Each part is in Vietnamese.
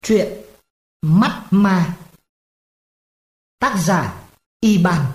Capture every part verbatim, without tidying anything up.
Chuyện Mắt Ma. Tác giả Y Ban.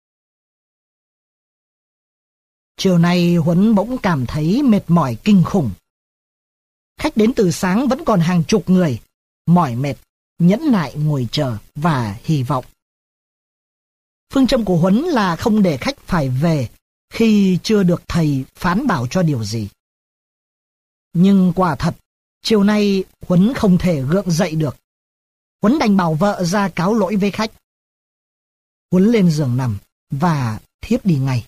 Chiều nay Huấn bỗng cảm thấy mệt mỏi kinh khủng. Khách đến từ sáng vẫn còn hàng chục người, mỏi mệt, nhẫn nại ngồi chờ và hy vọng. Phương châm của Huấn là không để khách phải về khi chưa được thầy phán bảo cho điều gì. Nhưng quả thật, chiều nay Huấn không thể gượng dậy được. Huấn đành bảo vợ ra cáo lỗi với khách. Huấn lên giường nằm và thiếp đi ngay.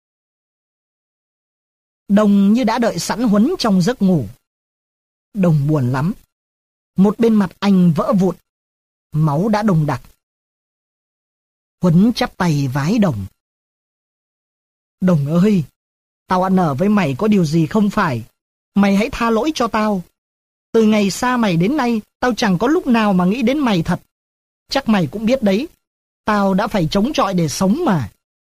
Đồng như đã đợi sẵn Huấn trong giấc ngủ. Đồng buồn lắm. Một bên mặt anh vỡ vụn, máu đã đồng đặc. Huấn chắp tay vái Đồng. Đồng ơi, tao ăn ở với mày có điều gì không phải. Mày hãy tha lỗi cho tao. Từ ngày xa mày đến nay, tao chẳng có lúc nào mà nghĩ đến mày thật. Chắc mày cũng biết đấy, tao đã phải chống chọi để sống mà.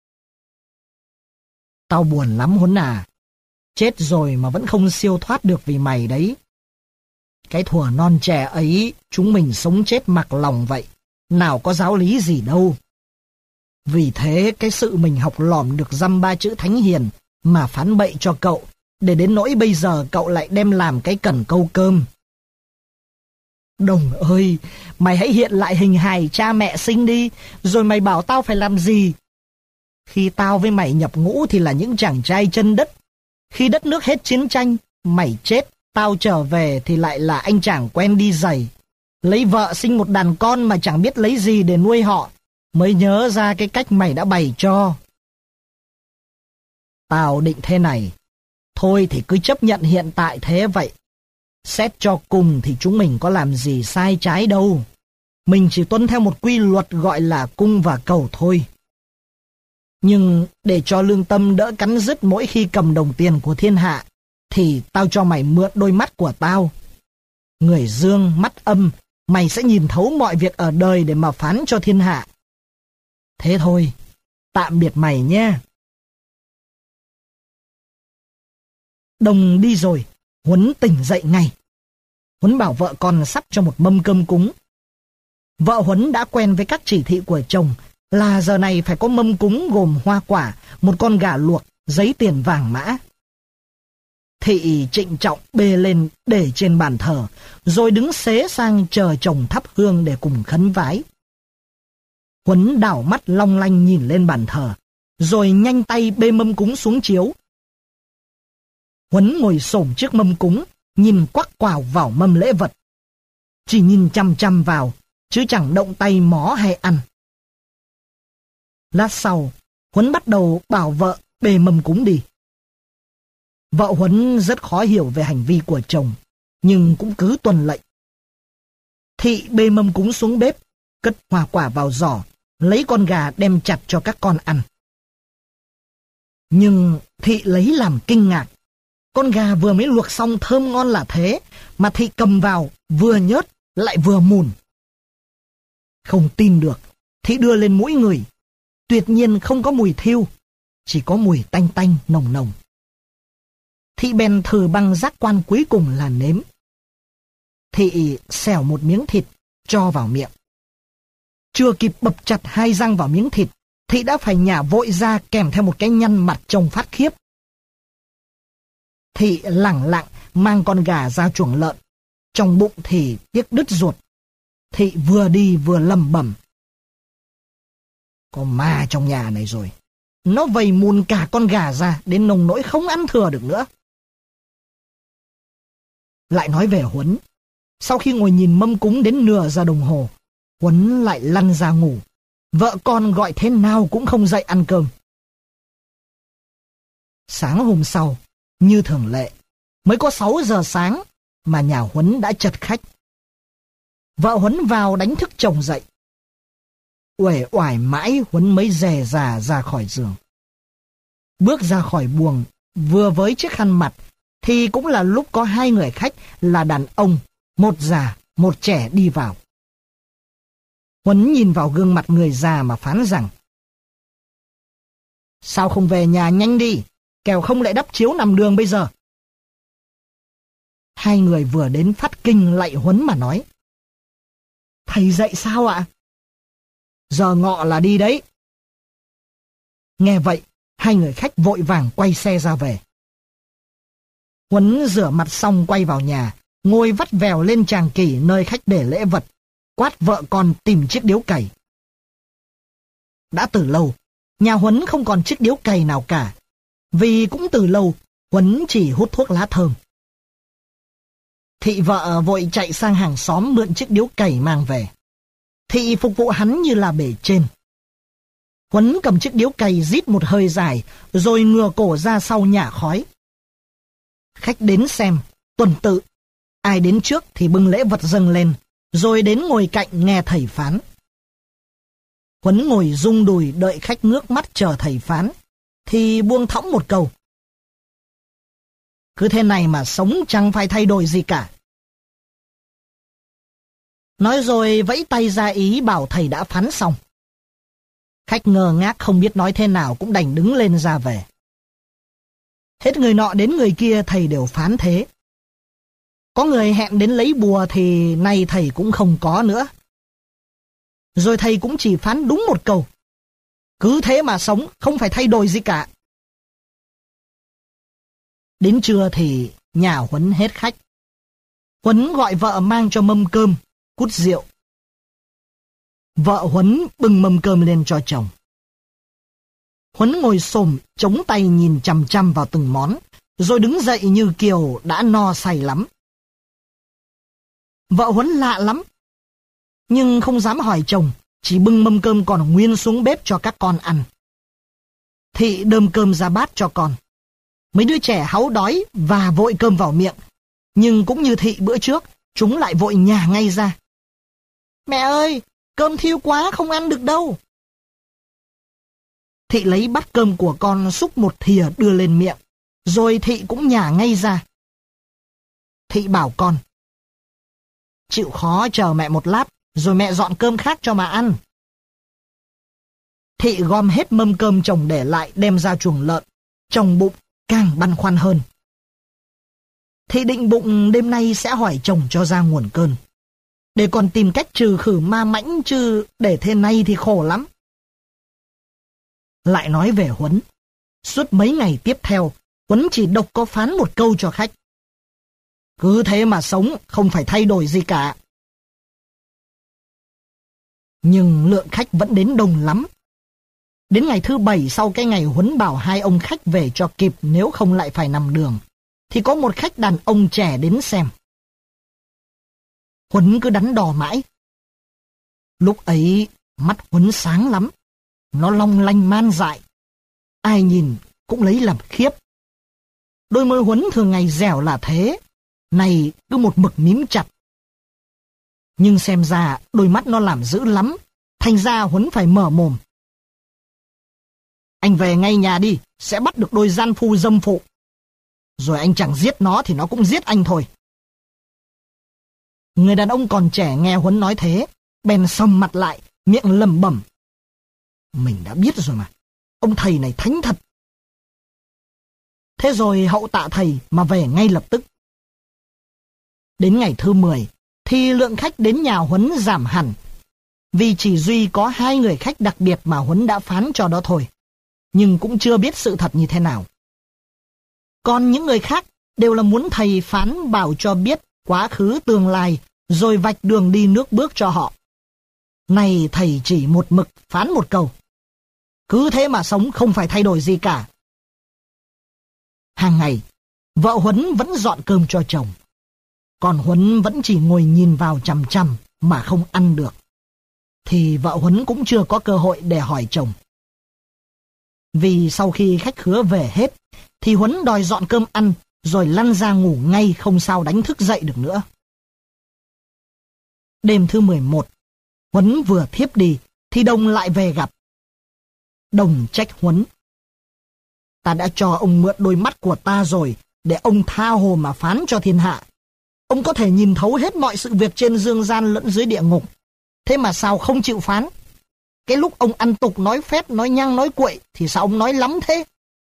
Tao buồn lắm Huấn à. Chết rồi mà vẫn không siêu thoát được vì mày đấy. Cái thuở non trẻ ấy, chúng mình sống chết mặc lòng vậy. Nào có giáo lý gì đâu. Vì thế cái sự mình học lỏm được dăm ba chữ thánh hiền mà phán bậy cho cậu, để đến nỗi bây giờ cậu lại đem làm cái cần câu cơm. Đồng ơi, mày hãy hiện lại hình hài cha mẹ sinh đi, rồi mày bảo tao phải làm gì. Khi tao với mày nhập ngũ thì là những chàng trai chân đất. Khi đất nước hết chiến tranh, mày chết, tao trở về thì lại là anh chàng quen đi giày. Lấy vợ sinh một đàn con mà chẳng biết lấy gì để nuôi họ, mới nhớ ra cái cách mày đã bày cho. Tao định thế này, thôi thì cứ chấp nhận hiện tại thế vậy. Xét cho cùng thì chúng mình có làm gì sai trái đâu. Mình chỉ tuân theo một quy luật gọi là cung và cầu thôi. Nhưng để cho lương tâm đỡ cắn rứt mỗi khi cầm đồng tiền của thiên hạ, thì tao cho mày mượn đôi mắt của tao. Người dương, mắt âm, mày sẽ nhìn thấu mọi việc ở đời để mà phán cho thiên hạ. Thế thôi, tạm biệt mày nhé. Đồng đi rồi, Huấn tỉnh dậy ngay. Huấn bảo vợ con sắp cho một mâm cơm cúng. Vợ Huấn đã quen với các chỉ thị của chồng là giờ này phải có mâm cúng gồm hoa quả, một con gà luộc, giấy tiền vàng mã. Thị trịnh trọng bê lên để trên bàn thờ, rồi đứng xế sang chờ chồng thắp hương để cùng khấn vái. Huấn đảo mắt long lanh nhìn lên bàn thờ, rồi nhanh tay bê mâm cúng xuống chiếu. Huấn ngồi xổm trước mâm cúng, nhìn quắc quào vào mâm lễ vật. Chỉ nhìn chăm chăm vào, chứ chẳng động tay mó hay ăn. Lát sau, Huấn bắt đầu bảo vợ bê mâm cúng đi. Vợ Huấn rất khó hiểu về hành vi của chồng, nhưng cũng cứ tuân lệnh. Thị bê mâm cúng xuống bếp, cất hoa quả vào giỏ, lấy con gà đem chặt cho các con ăn. Nhưng Thị lấy làm kinh ngạc. Con gà vừa mới luộc xong thơm ngon là thế, mà Thị cầm vào vừa nhớt lại vừa mùn. Không tin được, Thị đưa lên mũi ngửi. Tuyệt nhiên không có mùi thiêu, chỉ có mùi tanh tanh nồng nồng. Thị bèn thử bằng giác quan cuối cùng là nếm. Thị xẻo một miếng thịt cho vào miệng. Chưa kịp bập chặt hai răng vào miếng thịt, Thị đã phải nhả vội ra kèm theo một cái nhăn mặt trông phát khiếp. Thị lẳng lặng mang con gà ra chuồng lợn, trong bụng thì tiếc đứt ruột. Thị vừa đi vừa lẩm bẩm: có ma trong nhà này rồi, nó vầy mùn cả con gà ra đến nồng nỗi không ăn thừa được nữa. Lại nói về Huấn, sau khi ngồi nhìn mâm cúng đến nửa giờ đồng hồ, Huấn lại lăn ra ngủ. Vợ con gọi thế nào cũng không dậy ăn cơm. Sáng hôm sau, như thường lệ, mới có sáu giờ sáng mà nhà Huấn đã chật khách. Vợ Huấn vào đánh thức chồng dậy. Uể oải mãi Huấn mới dè dà ra khỏi giường. Bước ra khỏi buồng, vừa với chiếc khăn mặt, thì cũng là lúc có hai người khách là đàn ông, một già, một trẻ đi vào. Huấn nhìn vào gương mặt người già mà phán rằng: sao không về nhà nhanh đi, kẻo không lại đắp chiếu nằm đường bây giờ. Hai người vừa đến phát kinh lạy Huấn mà nói: Thầy dạy sao ạ? Giờ ngọ là đi đấy. Nghe vậy, hai người khách vội vàng quay xe ra về. Huấn rửa mặt xong quay vào nhà, ngồi vắt vèo lên tràng kỷ nơi khách để lễ vật, quát vợ con tìm chiếc điếu cày. Đã từ lâu, nhà Huấn không còn chiếc điếu cày nào cả, vì cũng từ lâu Huấn chỉ hút thuốc lá thơm. Thị vợ vội chạy sang hàng xóm mượn chiếc điếu cày mang về. Thị phục vụ hắn như là bề trên. Huấn cầm chiếc điếu cày rít một hơi dài, rồi ngửa cổ ra sau nhả khói. Khách đến xem, tuần tự. Ai đến trước thì bưng lễ vật dâng lên, rồi đến ngồi cạnh nghe thầy phán. Huấn ngồi rung đùi đợi khách ngước mắt chờ thầy phán, thì buông thõng một câu. Cứ thế này mà sống chẳng phải thay đổi gì cả. Nói rồi vẫy tay ra ý bảo thầy đã phán xong. Khách ngơ ngác không biết nói thế nào cũng đành đứng lên ra về. Hết người nọ đến người kia thầy đều phán thế. Có người hẹn đến lấy bùa thì nay thầy cũng không có nữa. Rồi thầy cũng chỉ phán đúng một câu. Cứ thế mà sống, không phải thay đổi gì cả. Đến trưa thì nhà Huấn hết khách. Huấn gọi vợ mang cho mâm cơm, cút rượu. Vợ Huấn bưng mâm cơm lên cho chồng. Huấn ngồi xổm chống tay nhìn chằm chằm vào từng món, rồi đứng dậy như kiểu đã no say lắm. Vợ Huấn lạ lắm, nhưng không dám hỏi chồng, chỉ bưng mâm cơm còn nguyên xuống bếp cho các con ăn. Thị đơm cơm ra bát cho con. Mấy đứa trẻ háu đói và vội cơm vào miệng, nhưng cũng như Thị bữa trước, chúng lại vội nhả ngay ra. Mẹ ơi, cơm thiêu quá không ăn được đâu. Thị lấy bát cơm của con xúc một thìa đưa lên miệng, rồi Thị cũng nhả ngay ra. Thị bảo con, chịu khó chờ mẹ một lát, rồi mẹ dọn cơm khác cho mà ăn. Thị gom hết mâm cơm chồng để lại đem ra chuồng lợn, trong bụng càng băn khoăn hơn. Thị định bụng đêm nay sẽ hỏi chồng cho ra nguồn cơn, để còn tìm cách trừ khử ma mãnh, chứ để thế này thì khổ lắm. Lại nói về Huấn, suốt mấy ngày tiếp theo, Huấn chỉ độc có phán một câu cho khách. Cứ thế mà sống, không phải thay đổi gì cả. Nhưng lượng khách vẫn đến đông lắm. Đến ngày thứ bảy sau cái ngày Huấn bảo hai ông khách về cho kịp nếu không lại phải nằm đường, thì có một khách đàn ông trẻ đến xem. Huấn cứ đắn đo mãi. Lúc ấy mắt Huấn sáng lắm, nó long lanh man dại. Ai nhìn cũng lấy làm khiếp. Đôi môi Huấn thường ngày dẻo là thế, này cứ một mực mím chặt. Nhưng xem ra đôi mắt nó làm dữ lắm, thành ra Huấn phải mở mồm. Anh về ngay nhà đi, sẽ bắt được đôi gian phu dâm phụ. Rồi anh chẳng giết nó thì nó cũng giết anh thôi. Người đàn ông còn trẻ nghe Huấn nói thế, bèn sầm mặt lại, miệng lẩm bẩm. Mình đã biết rồi mà, ông thầy này thánh thật. Thế rồi hậu tạ thầy mà về ngay lập tức. Đến ngày thứ mười, thì lượng khách đến nhà Huấn giảm hẳn, vì chỉ duy có hai người khách đặc biệt mà Huấn đã phán cho đó thôi, nhưng cũng chưa biết sự thật như thế nào. Còn những người khác đều là muốn thầy phán bảo cho biết quá khứ tương lai, rồi vạch đường đi nước bước cho họ. Này thầy chỉ một mực phán một câu. Cứ thế mà sống, không phải thay đổi gì cả. Hàng ngày, vợ Huấn vẫn dọn cơm cho chồng. Còn Huấn vẫn chỉ ngồi nhìn vào chằm chằm mà không ăn được. Thì vợ Huấn cũng chưa có cơ hội để hỏi chồng. Vì sau khi khách khứa về hết, thì Huấn đòi dọn cơm ăn, rồi lăn ra ngủ ngay không sao đánh thức dậy được nữa. Đêm thứ mười một, Huấn vừa thiếp đi, thì Đồng lại về gặp. Đồng trách Huấn. Ta đã cho ông mượn đôi mắt của ta rồi, để ông tha hồ mà phán cho thiên hạ. Ông có thể nhìn thấu hết mọi sự việc trên dương gian lẫn dưới địa ngục. Thế mà sao không chịu phán? Cái lúc ông ăn tục nói phét, nói nhăng, nói cuội, thì sao ông nói lắm thế?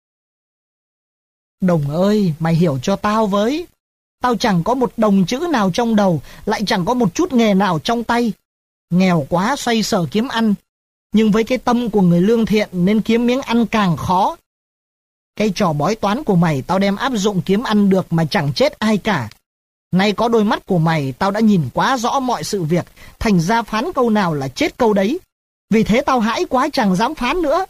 Đồng ơi, mày hiểu cho tao với. Tao chẳng có một đồng chữ nào trong đầu, lại chẳng có một chút nghề nào trong tay. Nghèo quá xoay sở kiếm ăn, nhưng với cái tâm của người lương thiện nên kiếm miếng ăn càng khó. Cái trò bói toán của mày tao đem áp dụng kiếm ăn được mà chẳng chết ai cả. Nay có đôi mắt của mày, tao đã nhìn quá rõ mọi sự việc, thành ra phán câu nào là chết câu đấy. Vì thế tao hãi quá chẳng dám phán nữa.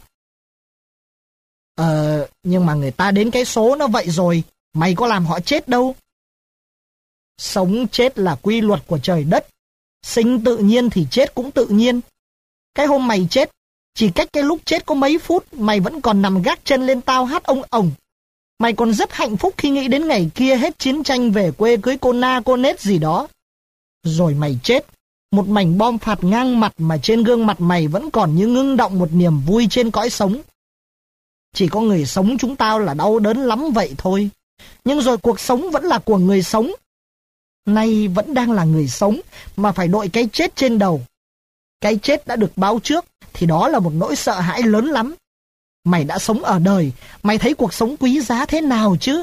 Ờ, nhưng mà người ta đến cái số nó vậy rồi, mày có làm họ chết đâu. Sống chết là quy luật của trời đất. Sinh tự nhiên thì chết cũng tự nhiên. Cái hôm mày chết, chỉ cách cái lúc chết có mấy phút, mày vẫn còn nằm gác chân lên tao hát ông ổng. Mày còn rất hạnh phúc khi nghĩ đến ngày kia hết chiến tranh về quê cưới cô na cô nết gì đó. Rồi mày chết, một mảnh bom phạt ngang mặt mà trên gương mặt mày vẫn còn như ngưng động một niềm vui trên cõi sống. Chỉ có người sống chúng tao là đau đớn lắm vậy thôi. Nhưng rồi cuộc sống vẫn là của người sống. Nay vẫn đang là người sống mà phải đội cái chết trên đầu. Cái chết đã được báo trước thì đó là một nỗi sợ hãi lớn lắm. Mày đã sống ở đời, mày thấy cuộc sống quý giá thế nào chứ?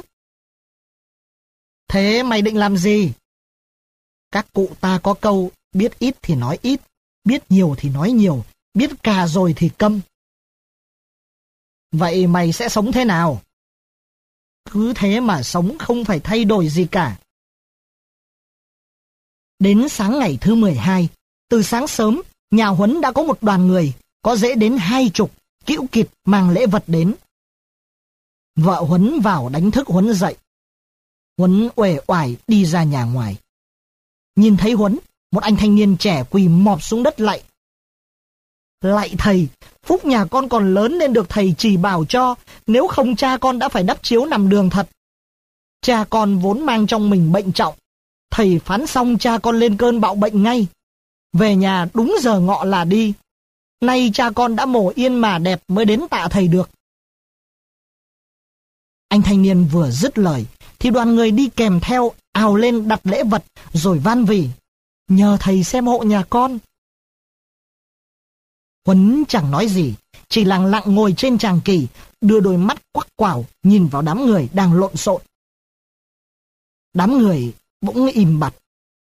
Thế mày định làm gì? Các cụ ta có câu, biết ít thì nói ít, biết nhiều thì nói nhiều, biết cà rồi thì câm. Vậy mày sẽ sống thế nào? Cứ thế mà sống, không phải thay đổi gì cả. Đến sáng ngày thứ mười hai, từ sáng sớm, nhà Huấn đã có một đoàn người, có dễ đến hai chục, cữu kịt mang lễ vật đến. Vợ Huấn vào đánh thức Huấn dậy. Huấn uể oải đi ra nhà ngoài. Nhìn thấy Huấn, một anh thanh niên trẻ quỳ mọp xuống đất lạy. Lạy thầy, phúc nhà con còn lớn nên được thầy chỉ bảo cho, nếu không cha con đã phải đắp chiếu nằm đường thật. Cha con vốn mang trong mình bệnh trọng, thầy phán xong cha con lên cơn bạo bệnh ngay. Về nhà đúng giờ ngọ là đi. Nay cha con đã mổ yên mà đẹp mới đến tạ thầy được. Anh thanh niên vừa dứt lời thì đoàn người đi kèm theo ào lên đặt lễ vật rồi van vỉ. Nhờ thầy xem hộ nhà con. Huấn chẳng nói gì, chỉ lặng lặng ngồi trên tràng kỷ, đưa đôi mắt quắc quảo nhìn vào đám người đang lộn xộn. Đám người bỗng im bặt.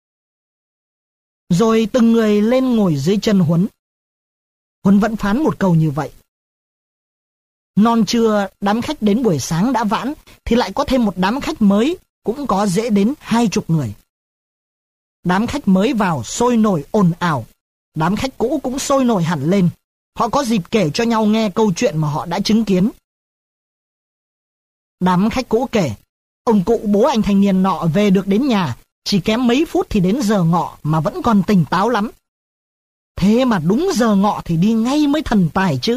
Rồi từng người lên ngồi dưới chân Huấn. Huấn vẫn phán một câu như vậy. Non trưa đám khách đến buổi sáng đã vãn thì lại có thêm một đám khách mới, cũng có dễ đến hai chục người. Đám khách mới vào sôi nổi ồn ào, đám khách cũ cũng sôi nổi hẳn lên. Họ có dịp kể cho nhau nghe câu chuyện mà họ đã chứng kiến. Đám khách cũ kể, ông cụ bố anh thanh niên nọ về được đến nhà, chỉ kém mấy phút thì đến giờ ngọ mà vẫn còn tỉnh táo lắm. Thế mà đúng giờ ngọ thì đi ngay mới thần tài chứ.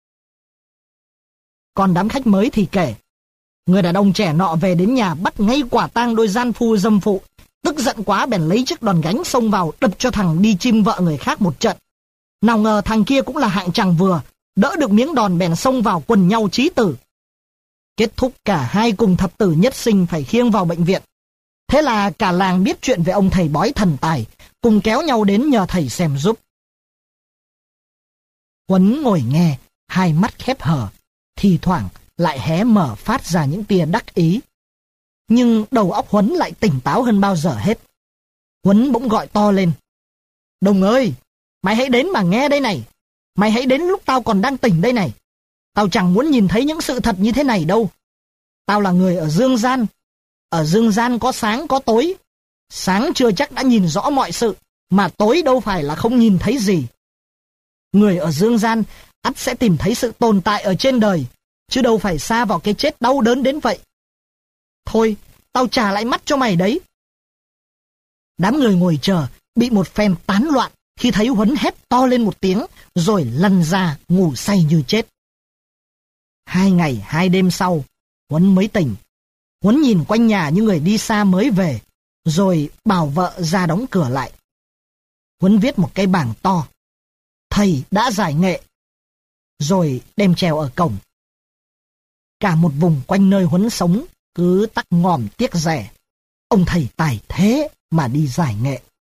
Còn đám khách mới thì kể, người đàn ông trẻ nọ về đến nhà bắt ngay quả tang đôi gian phu dâm phụ, tức giận quá bèn lấy chiếc đòn gánh xông vào đập cho thằng đi chim vợ người khác một trận. Nào ngờ thằng kia cũng là hạng chàng vừa, đỡ được miếng đòn bèn xông vào quần nhau chí tử. Kết thúc cả hai cùng thập tử nhất sinh phải khiêng vào bệnh viện. Thế là cả làng biết chuyện về ông thầy bói thần tài, cùng kéo nhau đến nhờ thầy xem giúp. Huấn ngồi nghe, hai mắt khép hờ, thì thoảng lại hé mở phát ra những tia đắc ý. Nhưng đầu óc Huấn lại tỉnh táo hơn bao giờ hết. Huấn bỗng gọi to lên. Đồng ơi, mày hãy đến mà nghe đây này. Mày hãy đến lúc tao còn đang tỉnh đây này. Tao chẳng muốn nhìn thấy những sự thật như thế này đâu. Tao là người ở dương gian. Ở dương gian có sáng có tối. Sáng chưa chắc đã nhìn rõ mọi sự, mà tối đâu phải là không nhìn thấy gì. Người ở dương gian ắt sẽ tìm thấy sự tồn tại ở trên đời, chứ đâu phải xa vào cái chết đau đớn đến vậy. Thôi, tao trả lại mắt cho mày đấy. Đám người ngồi chờ bị một phen tán loạn khi thấy Huấn hét to lên một tiếng, rồi lăn ra ngủ say như chết. Hai ngày hai đêm sau, Huấn mới tỉnh. Huấn nhìn quanh nhà như người đi xa mới về, rồi bảo vợ ra đóng cửa lại. Huấn viết một cái bảng to: Thầy đã giải nghệ, rồi đem treo ở cổng. Cả một vùng quanh nơi Huấn sống cứ tắc ngòm tiếc rẻ. Ông thầy tài thế mà đi giải nghệ.